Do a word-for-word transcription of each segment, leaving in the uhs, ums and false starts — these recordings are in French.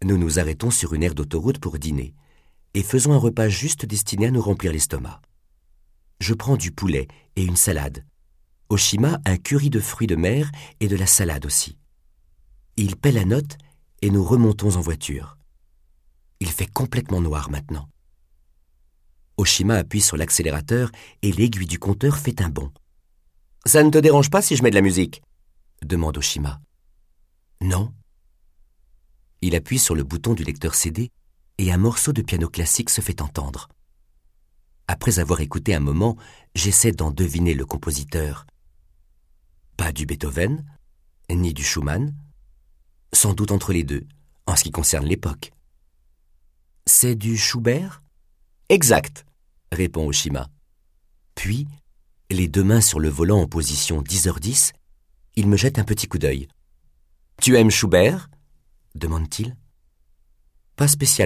Nous nous arrêtons sur une aire d'autoroute pour dîner et faisons un repas juste destiné à nous remplir l'estomac. Je prends du poulet et une salade. Oshima, un curry de fruits de mer et de la salade aussi. Il paie la note et nous remontons en voiture. Il fait complètement noir maintenant. Oshima appuie sur l'accélérateur et l'aiguille du compteur fait un bond. « Ça ne te dérange pas si je mets de la musique ?» demande Oshima. « Non. » Il appuie sur le bouton du lecteur C D et un morceau de piano classique se fait entendre. Après avoir écouté un moment, j'essaie d'en deviner le compositeur. Pas du Beethoven, ni du Schumann, sans doute entre les deux, en ce qui concerne l'époque. C'est du Schubert ? Exact, répond Oshima. Puis, les deux mains sur le volant en position dix heures dix, il me jette un petit coup d'œil. « Tu aimes Schubert ?» demande-t-il. « Pas spécialement. »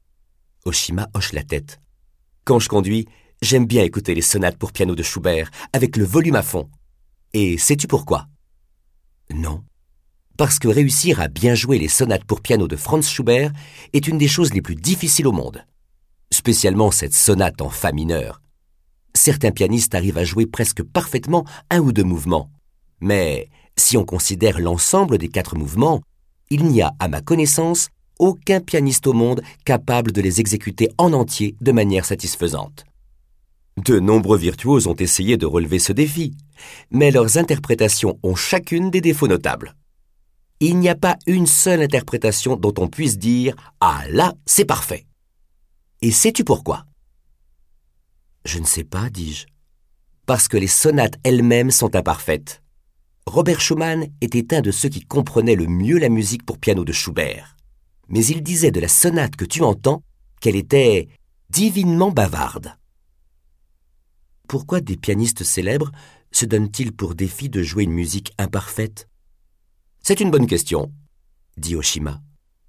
Oshima hoche la tête. « Quand je conduis, j'aime bien écouter les sonates pour piano de Schubert, avec le volume à fond. Et sais-tu pourquoi ? » Non. Parce que réussir à bien jouer les sonates pour piano de Franz Schubert est une des choses les plus difficiles au monde. Spécialement cette sonate en fa mineur. Certains pianistes arrivent à jouer presque parfaitement un ou deux mouvements. Mais si on considère l'ensemble des quatre mouvements, il n'y a, à ma connaissance, aucun pianiste au monde capable de les exécuter en entier de manière satisfaisante. De nombreux virtuoses ont essayé de relever ce défi, mais leurs interprétations ont chacune des défauts notables. Il n'y a pas une seule interprétation dont on puisse dire « Ah là, c'est parfait !» Et sais-tu pourquoi ? Je ne sais pas, dis-je. Parce que les sonates elles-mêmes sont imparfaites. Robert Schumann était un de ceux qui comprenaient le mieux la musique pour piano de Schubert. Mais il disait de la sonate que tu entends qu'elle était divinement bavarde. Pourquoi des pianistes célèbres se donnent-ils pour défi de jouer une musique imparfaite ? C'est une bonne question, dit Oshima.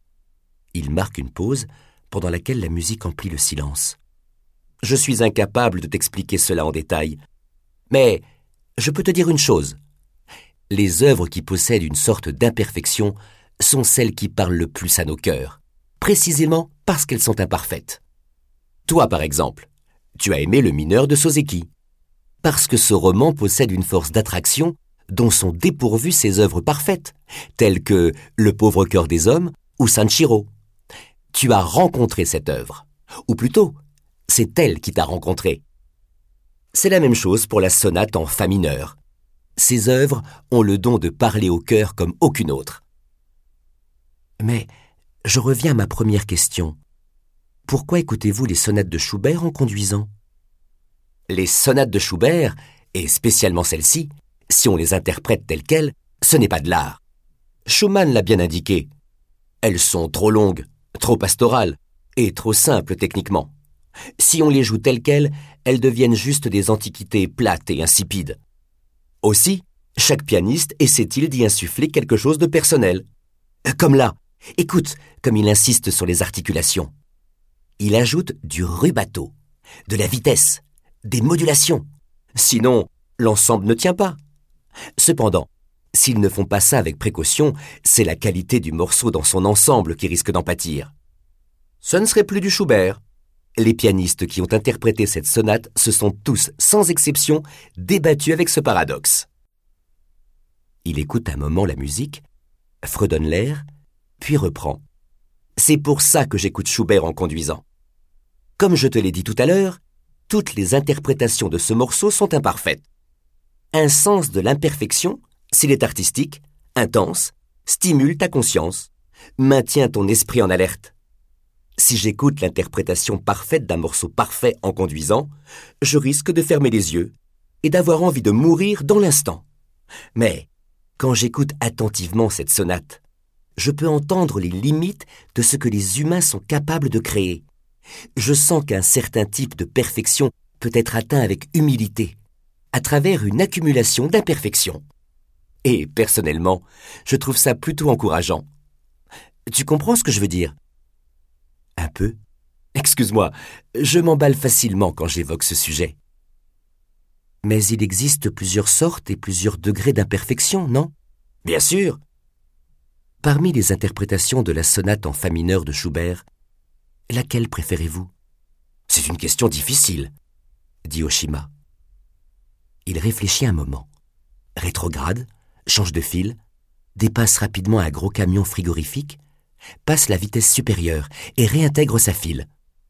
Il marque une pause pendant laquelle la musique emplit le silence. Je suis incapable de t'expliquer cela en détail, mais je peux te dire une chose. Les œuvres qui possèdent une sorte d'imperfection sont celles qui parlent le plus à nos cœurs, précisément parce qu'elles sont imparfaites. Toi, par exemple, tu as aimé le mineur de Soseki, parce que ce roman possède une force d'attraction dont sont dépourvues ses œuvres parfaites, telles que Le pauvre cœur des hommes ou Sanshiro. Tu as rencontré cette œuvre, ou plutôt, c'est elle qui t'a rencontré. C'est la même chose pour la sonate en fa mineur. Ces œuvres ont le don de parler au cœur comme aucune autre. Mais je reviens à ma première question. Pourquoi écoutez-vous les sonates de Schubert en conduisant ? Les sonates de Schubert, et spécialement celles-ci, si on les interprète telles quelles, ce n'est pas de l'art. Schumann l'a bien indiqué. Elles sont trop longues, trop pastorales et trop simples techniquement. Si on les joue telles quelles, elles deviennent juste des antiquités plates et insipides. Aussi, chaque pianiste essaie-t-il d'y insuffler quelque chose de personnel. Comme là, écoute comme il insiste sur les articulations. Il ajoute du rubato, de la vitesse, des modulations. Sinon, l'ensemble ne tient pas. Cependant, s'ils ne font pas ça avec précaution, c'est la qualité du morceau dans son ensemble qui risque d'en pâtir. Ce ne serait plus du Schubert. Les pianistes qui ont interprété cette sonate se sont tous, sans exception, débattus avec ce paradoxe. Il écoute un moment la musique, fredonne l'air, puis reprend. C'est pour ça que j'écoute Schubert en conduisant. Comme je te l'ai dit tout à l'heure, toutes les interprétations de ce morceau sont imparfaites. Un sens de l'imperfection, s'il est artistique, intense, stimule ta conscience, maintient ton esprit en alerte. Si j'écoute l'interprétation parfaite d'un morceau parfait en conduisant, je risque de fermer les yeux et d'avoir envie de mourir dans l'instant. Mais quand j'écoute attentivement cette sonate, je peux entendre les limites de ce que les humains sont capables de créer. Je sens qu'un certain type de perfection peut être atteint avec humilité, à travers une accumulation d'imperfections. Et personnellement, je trouve ça plutôt encourageant. Tu comprends ce que je veux dire ? Un peu. Excuse-moi, je m'emballe facilement quand j'évoque ce sujet. Mais il existe plusieurs sortes et plusieurs degrés d'imperfection, non ? Bien sûr. Parmi les interprétations de la sonate en fa mineur de Schubert, laquelle préférez-vous ? C'est une question difficile, dit Oshima. Il réfléchit un moment, rétrograde, change de fil, dépasse rapidement un gros camion frigorifique, passe la vitesse supérieure et réintègre sa file.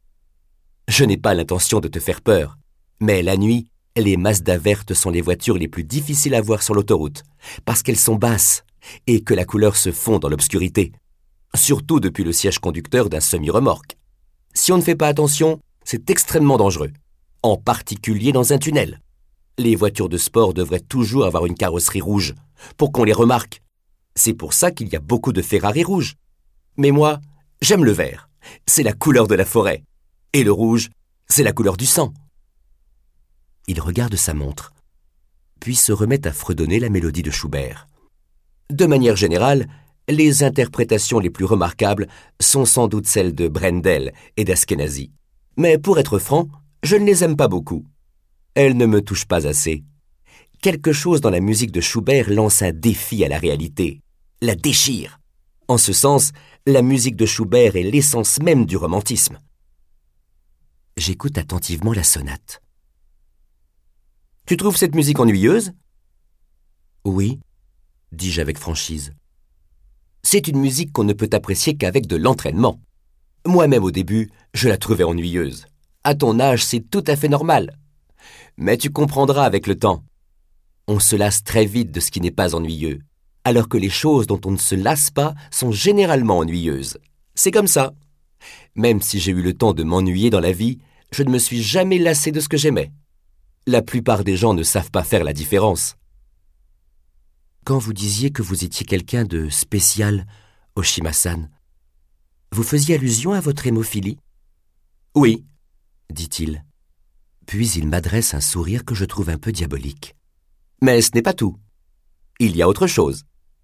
Je n'ai pas l'intention de te faire peur, mais la nuit, les Mazda vertes sont les voitures les plus difficiles à voir sur l'autoroute, parce qu'elles sont basses et que la couleur se fond dans l'obscurité, surtout depuis le siège conducteur d'un semi-remorque. Si on ne fait pas attention, c'est extrêmement dangereux, en particulier dans un tunnel. Les voitures de sport devraient toujours avoir une carrosserie rouge, pour qu'on les remarque. C'est pour ça qu'il y a beaucoup de Ferrari rouges. Mais moi, j'aime le vert, c'est la couleur de la forêt, et le rouge, c'est la couleur du sang. Il regarde sa montre, puis se remet à fredonner la mélodie de Schubert. De manière générale, les interprétations les plus remarquables sont sans doute celles de Brendel et d'Askenazy. Mais pour être franc, je ne les aime pas beaucoup. Elles ne me touchent pas assez. Quelque chose dans la musique de Schubert lance un défi à la réalité, la déchire. En ce sens, la musique de Schubert est l'essence même du romantisme. J'écoute attentivement la sonate. Tu trouves cette musique ennuyeuse ? Oui, dis-je avec franchise. C'est une musique qu'on ne peut apprécier qu'avec de l'entraînement. Moi-même au début, je la trouvais ennuyeuse. À ton âge, c'est tout à fait normal. Mais tu comprendras avec le temps. On se lasse très vite de ce qui n'est pas ennuyeux, alors que les choses dont on ne se lasse pas sont généralement ennuyeuses. C'est comme ça. Même si j'ai eu le temps de m'ennuyer dans la vie, je ne me suis jamais lassé de ce que j'aimais. La plupart des gens ne savent pas faire la différence. Quand vous disiez que vous étiez quelqu'un de spécial, Oshima-san, vous faisiez allusion à votre hémophilie ? Oui, dit-il. Puis il m'adresse un sourire que je trouve un peu diabolique. Mais ce n'est pas tout. Il y a autre chose.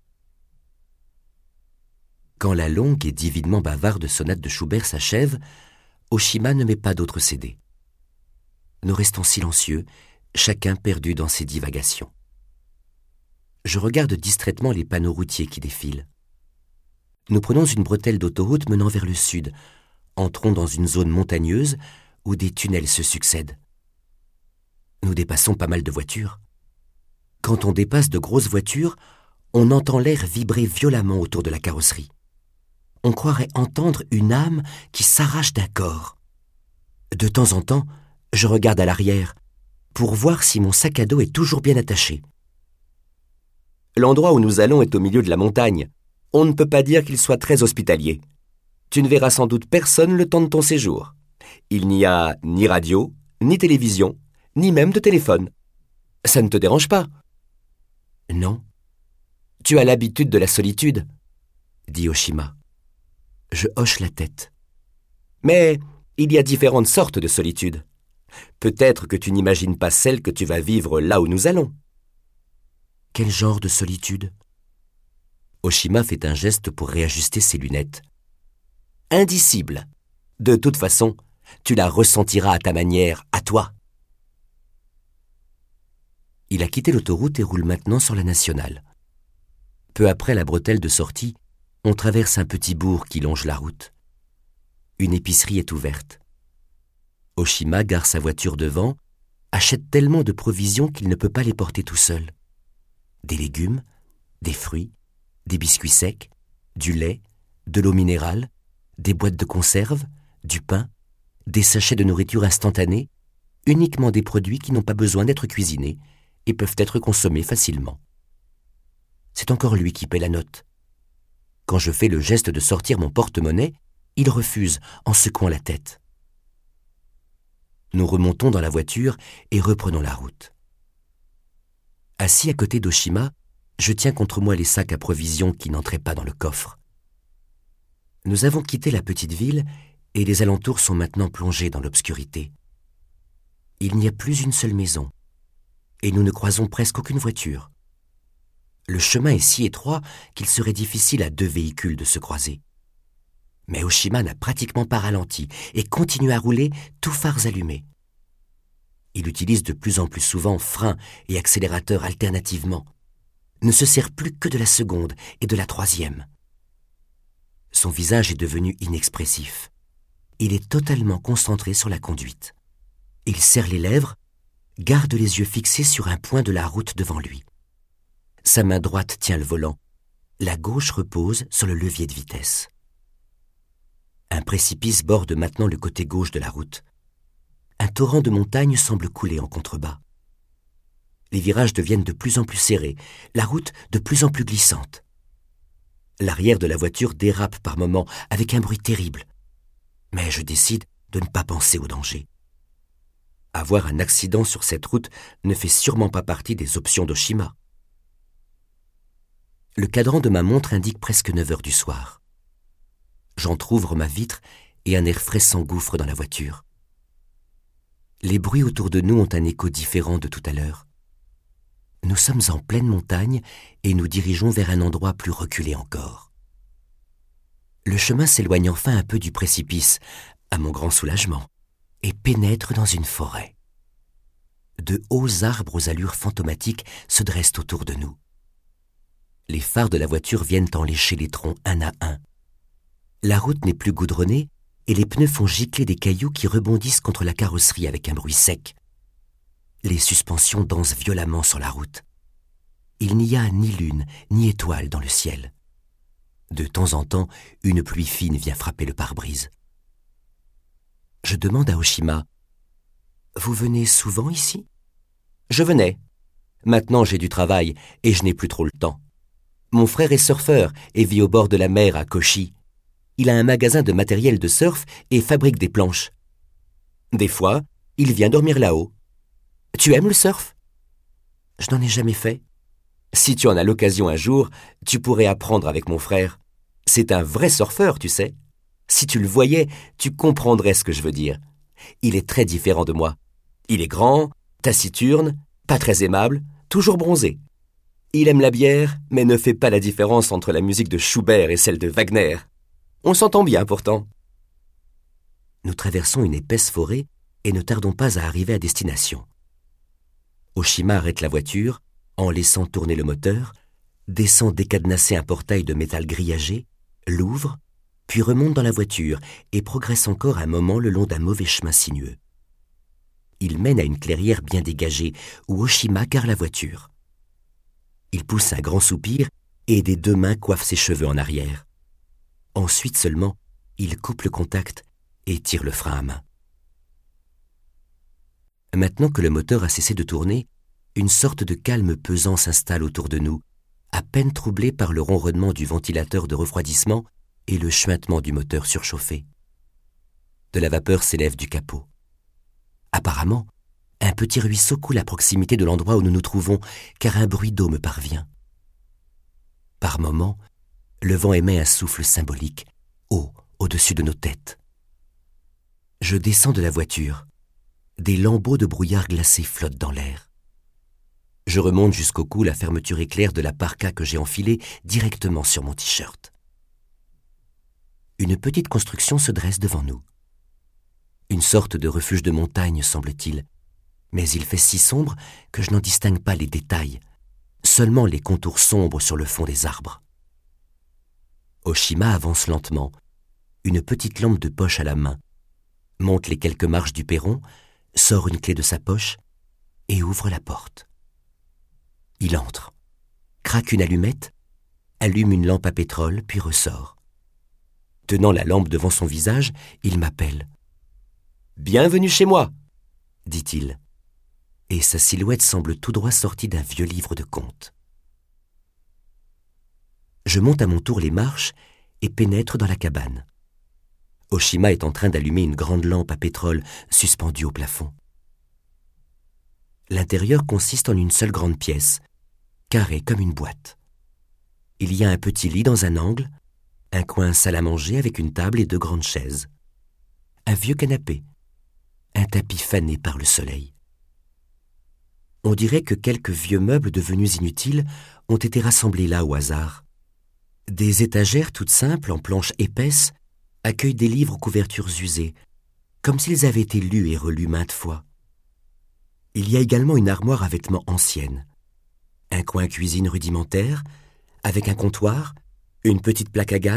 Quand la longue et divinement bavarde sonate de Schubert s'achève, Oshima ne met pas d'autre C D. Nous restons silencieux, chacun perdu dans ses divagations. Je regarde distraitement les panneaux routiers qui défilent. Nous prenons une bretelle d'autoroute menant vers le sud, entrons dans une zone montagneuse où des tunnels se succèdent. Nous dépassons pas mal de voitures. Quand on dépasse de grosses voitures, on entend l'air vibrer violemment autour de la carrosserie. On croirait entendre une âme qui s'arrache d'un corps. De temps en temps, je regarde à l'arrière pour voir si mon sac à dos est toujours bien attaché. L'endroit où nous allons est au milieu de la montagne. On ne peut pas dire qu'il soit très hospitalier. Tu ne verras sans doute personne le temps de ton séjour. Il n'y a ni radio, ni télévision, ni même de téléphone. Ça ne te dérange pas ? Non. Tu as l'habitude de la solitude, dit Oshima. Je hoche la tête. Mais il y a différentes sortes de solitude. Peut-être que tu n'imagines pas celle que tu vas vivre là où nous allons. Quel genre de solitude ? Oshima fait un geste pour réajuster ses lunettes. Indicible. De toute façon, tu la ressentiras à ta manière, à toi. Il a quitté l'autoroute et roule maintenant sur la nationale. Peu après la bretelle de sortie, on traverse un petit bourg qui longe la route. Une épicerie est ouverte. Oshima gare sa voiture devant, achète tellement de provisions qu'il ne peut pas les porter tout seul. Des légumes, des fruits, des biscuits secs, du lait, de l'eau minérale, des boîtes de conserve, du pain, des sachets de nourriture instantanée, uniquement des produits qui n'ont pas besoin d'être cuisinés et peuvent être consommés facilement. C'est encore lui qui paie la note. Quand je fais le geste de sortir mon porte-monnaie, il refuse en secouant la tête. Nous remontons dans la voiture et reprenons la route. Assis à côté d'Oshima, je tiens contre moi les sacs à provisions qui n'entraient pas dans le coffre. Nous avons quitté la petite ville et les alentours sont maintenant plongés dans l'obscurité. Il n'y a plus une seule maison et nous ne croisons presque aucune voiture. Le chemin est si étroit qu'il serait difficile à deux véhicules de se croiser. Mais Oshima n'a pratiquement pas ralenti et continue à rouler tous phares allumés. Il utilise de plus en plus souvent frein et accélérateur alternativement, ne se sert plus que de la seconde et de la troisième. Son visage est devenu inexpressif. Il est totalement concentré sur la conduite. Il serre les lèvres, garde les yeux fixés sur un point de la route devant lui. Sa main droite tient le volant, la gauche repose sur le levier de vitesse. Un précipice borde maintenant le côté gauche de la route. Un torrent de montagne semble couler en contrebas. Les virages deviennent de plus en plus serrés, la route de plus en plus glissante. L'arrière de la voiture dérape par moments avec un bruit terrible. Mais je décide de ne pas penser au danger. Avoir un accident sur cette route ne fait sûrement pas partie des options d'Oshima. Le cadran de ma montre indique presque neuf heures du soir. J'entr'ouvre ma vitre et un air frais s'engouffre dans la voiture. Les bruits autour de nous ont un écho différent de tout à l'heure. Nous sommes en pleine montagne et nous dirigeons vers un endroit plus reculé encore. Le chemin s'éloigne enfin un peu du précipice, à mon grand soulagement, et pénètre dans une forêt. De hauts arbres aux allures fantomatiques se dressent autour de nous. Les phares de la voiture viennent en lécher les troncs un à un. La route n'est plus goudronnée et les pneus font gicler des cailloux qui rebondissent contre la carrosserie avec un bruit sec. Les suspensions dansent violemment sur la route. Il n'y a ni lune ni étoile dans le ciel. De temps en temps, une pluie fine vient frapper le pare-brise. Je demande à Oshima, « Vous venez souvent ici ?»« Je venais. Maintenant j'ai du travail et je n'ai plus trop le temps. Mon frère est surfeur et vit au bord de la mer à Kochi. Il a un magasin de matériel de surf et fabrique des planches. Des fois, il vient dormir là-haut. Tu aimes le surf ? Je n'en ai jamais fait. Si tu en as l'occasion un jour, tu pourrais apprendre avec mon frère. C'est un vrai surfeur, tu sais. Si tu le voyais, tu comprendrais ce que je veux dire. Il est très différent de moi. Il est grand, taciturne, pas très aimable, toujours bronzé. Il aime la bière, mais ne fait pas la différence entre la musique de Schubert et celle de Wagner. On s'entend bien pourtant. Nous traversons une épaisse forêt et ne tardons pas à arriver à destination. Oshima arrête la voiture, en laissant tourner le moteur, descend décadenasser un portail de métal grillagé, l'ouvre, puis remonte dans la voiture et progresse encore un moment le long d'un mauvais chemin sinueux. Il mène à une clairière bien dégagée où Oshima gare la voiture. Il pousse un grand soupir et des deux mains coiffe ses cheveux en arrière. Ensuite seulement, il coupe le contact et tire le frein à main. Maintenant que le moteur a cessé de tourner, une sorte de calme pesant s'installe autour de nous, à peine troublé par le ronronnement du ventilateur de refroidissement et le chuintement du moteur surchauffé. De la vapeur s'élève du capot. Apparemment, un petit ruisseau coule à proximité de l'endroit où nous nous trouvons, car un bruit d'eau me parvient. Par moments, le vent émet un souffle symbolique, haut, au-dessus de nos têtes. Je descends de la voiture. Des lambeaux de brouillard glacé flottent dans l'air. Je remonte jusqu'au cou la fermeture éclair de la parka que j'ai enfilée directement sur mon t-shirt. Une petite construction se dresse devant nous. Une sorte de refuge de montagne, semble-t-il, mais il fait si sombre que je n'en distingue pas les détails, seulement les contours sombres sur le fond des arbres. Oshima avance lentement, une petite lampe de poche à la main, monte les quelques marches du perron, sort une clé de sa poche et ouvre la porte. Il entre, craque une allumette, allume une lampe à pétrole, puis ressort. Tenant la lampe devant son visage, il m'appelle. « Bienvenue chez moi !» dit-il, et sa silhouette semble tout droit sortie d'un vieux livre de contes. Je monte à mon tour les marches et pénètre dans la cabane. Oshima est en train d'allumer une grande lampe à pétrole suspendue au plafond. L'intérieur consiste en une seule grande pièce, carrée comme une boîte. Il y a un petit lit dans un angle, un coin salle à manger avec une table et deux grandes chaises, un vieux canapé, un tapis fané par le soleil. On dirait que quelques vieux meubles devenus inutiles ont été rassemblés là au hasard. Des étagères toutes simples en planches épaisses accueillent des livres aux couvertures usées, comme s'ils avaient été lus et relus maintes fois. Il y a également une armoire à vêtements ancienne, un coin cuisine rudimentaire, avec un comptoir, une petite plaque à gaz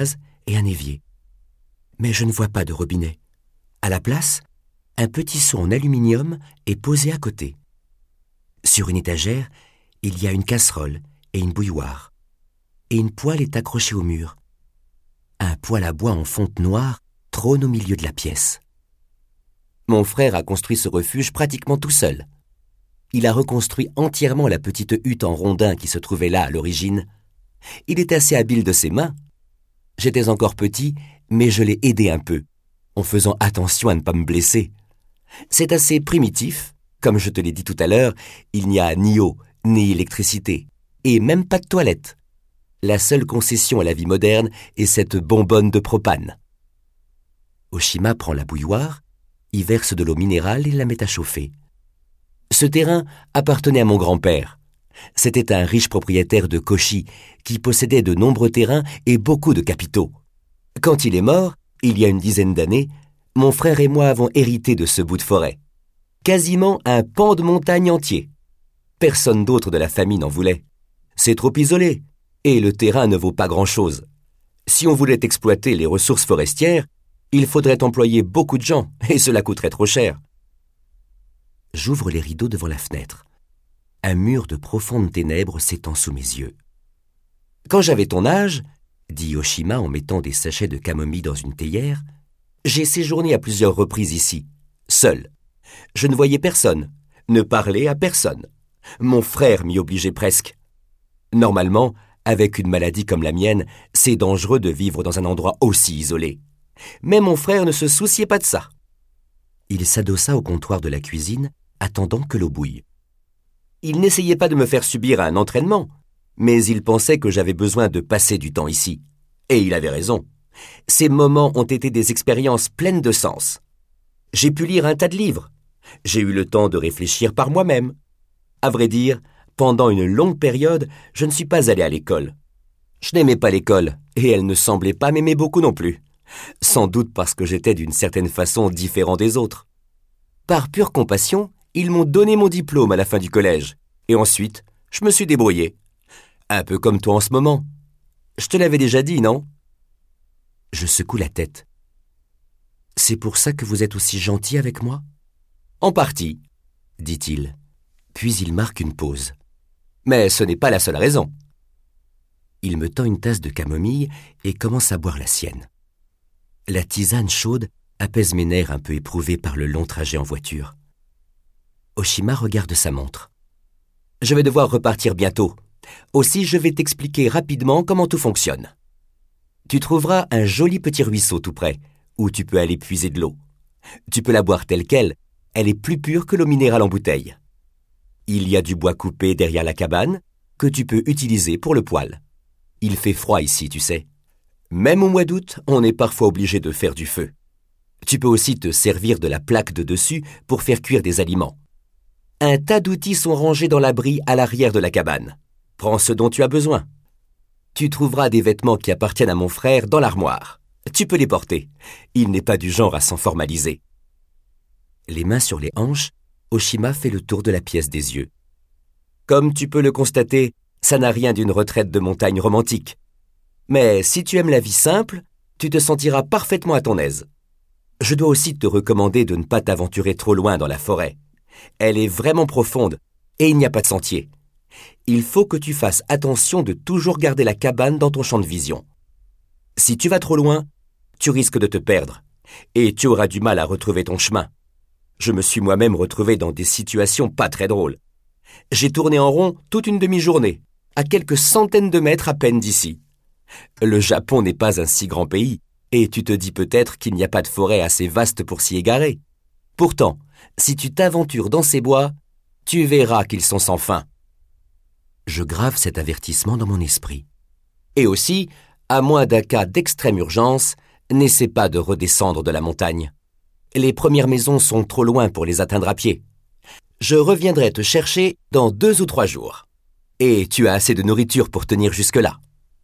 et un évier. Mais je ne vois pas de robinet. À la place, un petit seau en aluminium est posé à côté. Sur une étagère, il y a une casserole et une bouilloire. Et une poêle est accrochée au mur. Un poêle à bois en fonte noire trône au milieu de la pièce. Mon frère a construit ce refuge pratiquement tout seul. Il a reconstruit entièrement la petite hutte en rondin qui se trouvait là à l'origine. Il est assez habile de ses mains. J'étais encore petit, mais je l'ai aidé un peu, en faisant attention à ne pas me blesser. C'est assez primitif. Comme je te l'ai dit tout à l'heure, il n'y a ni eau, ni électricité, et même pas de toilette. La seule concession à la vie moderne est cette bonbonne de propane. Oshima prend la bouilloire, y verse de l'eau minérale et la met à chauffer. Ce terrain appartenait à mon grand-père. C'était un riche propriétaire de Kochi qui possédait de nombreux terrains et beaucoup de capitaux. Quand il est mort, il y a une dizaine d'années, mon frère et moi avons hérité de ce bout de forêt. Quasiment un pan de montagne entier. Personne d'autre de la famille n'en voulait. C'est trop isolé, et le terrain ne vaut pas grand-chose. Si on voulait exploiter les ressources forestières, il faudrait employer beaucoup de gens, et cela coûterait trop cher. J'ouvre les rideaux devant la fenêtre. Un mur de profondes ténèbres s'étend sous mes yeux. Quand j'avais ton âge, dit Oshima en mettant des sachets de camomille dans une théière, j'ai séjourné à plusieurs reprises ici, seul. Je ne voyais personne, ne parlais à personne. Mon frère m'y obligeait presque. Normalement, avec une maladie comme la mienne, c'est dangereux de vivre dans un endroit aussi isolé. Mais mon frère ne se souciait pas de ça. Il s'adossa au comptoir de la cuisine, attendant que l'eau bouille. Il n'essayait pas de me faire subir un entraînement, mais il pensait que j'avais besoin de passer du temps ici. Et il avait raison. Ces moments ont été des expériences pleines de sens. J'ai pu lire un tas de livres. J'ai eu le temps de réfléchir par moi-même. À vrai dire, pendant une longue période, je ne suis pas allé à l'école. Je n'aimais pas l'école, et elle ne semblait pas m'aimer beaucoup non plus. Sans doute parce que j'étais d'une certaine façon différent des autres. Par pure compassion, ils m'ont donné mon diplôme à la fin du collège, et ensuite, je me suis débrouillé. Un peu comme toi en ce moment. Je te l'avais déjà dit, non ? Je secoue la tête. C'est pour ça que vous êtes aussi gentil avec moi ? En partie, dit-il. Puis il marque une pause. Mais ce n'est pas la seule raison. Il me tend une tasse de camomille et commence à boire la sienne. La tisane chaude apaise mes nerfs un peu éprouvés par le long trajet en voiture. Oshima regarde sa montre. Je vais devoir repartir bientôt. Aussi, je vais t'expliquer rapidement comment tout fonctionne. Tu trouveras un joli petit ruisseau tout près, où tu peux aller puiser de l'eau. Tu peux la boire telle qu'elle, elle est plus pure que l'eau minérale en bouteille. Il y a du bois coupé derrière la cabane, que tu peux utiliser pour le poêle. Il fait froid ici, tu sais. Même au mois d'août, on est parfois obligé de faire du feu. Tu peux aussi te servir de la plaque de dessus pour faire cuire des aliments. Un tas d'outils sont rangés dans l'abri à l'arrière de la cabane. Prends ce dont tu as besoin. Tu trouveras des vêtements qui appartiennent à mon frère dans l'armoire. Tu peux les porter. Il n'est pas du genre à s'en formaliser. Les mains sur les hanches, Oshima fait le tour de la pièce des yeux. Comme tu peux le constater, ça n'a rien d'une retraite de montagne romantique. Mais si tu aimes la vie simple, tu te sentiras parfaitement à ton aise. Je dois aussi te recommander de ne pas t'aventurer trop loin dans la forêt. Elle est vraiment profonde et il n'y a pas de sentier. Il faut que tu fasses attention de toujours garder la cabane dans ton champ de vision. Si tu vas trop loin, tu risques de te perdre et tu auras du mal à retrouver ton chemin. Je me suis moi-même retrouvé dans des situations pas très drôles. J'ai tourné en rond toute une demi-journée, à quelques centaines de mètres à peine d'ici. Le Japon n'est pas un si grand pays, et tu te dis peut-être qu'il n'y a pas de forêt assez vaste pour s'y égarer. Pourtant, si tu t'aventures dans ces bois, tu verras qu'ils sont sans fin. Je grave cet avertissement dans mon esprit. Et aussi, à moins d'un cas d'extrême urgence, n'essaie pas de redescendre de la montagne. Les premières maisons sont trop loin pour les atteindre à pied. Je reviendrai te chercher dans deux ou trois jours. Et tu as assez de nourriture pour tenir jusque-là.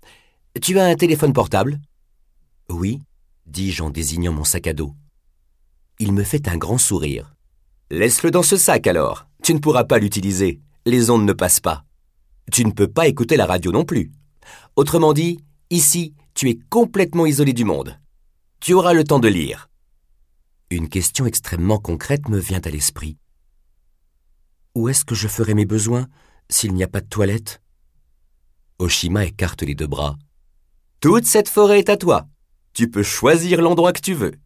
Tu as un téléphone portable ? Oui, dis-je en désignant mon sac à dos. Il me fait un grand sourire. Laisse-le dans ce sac alors. Tu ne pourras pas l'utiliser. Les ondes ne passent pas. Tu ne peux pas écouter la radio non plus. Autrement dit, ici, tu es complètement isolé du monde. Tu auras le temps de lire. Une question extrêmement concrète me vient à l'esprit. Où est-ce que je ferai mes besoins s'il n'y a pas de toilette? Oshima écarte les deux bras. Toute cette forêt est à toi. Tu peux choisir l'endroit que tu veux.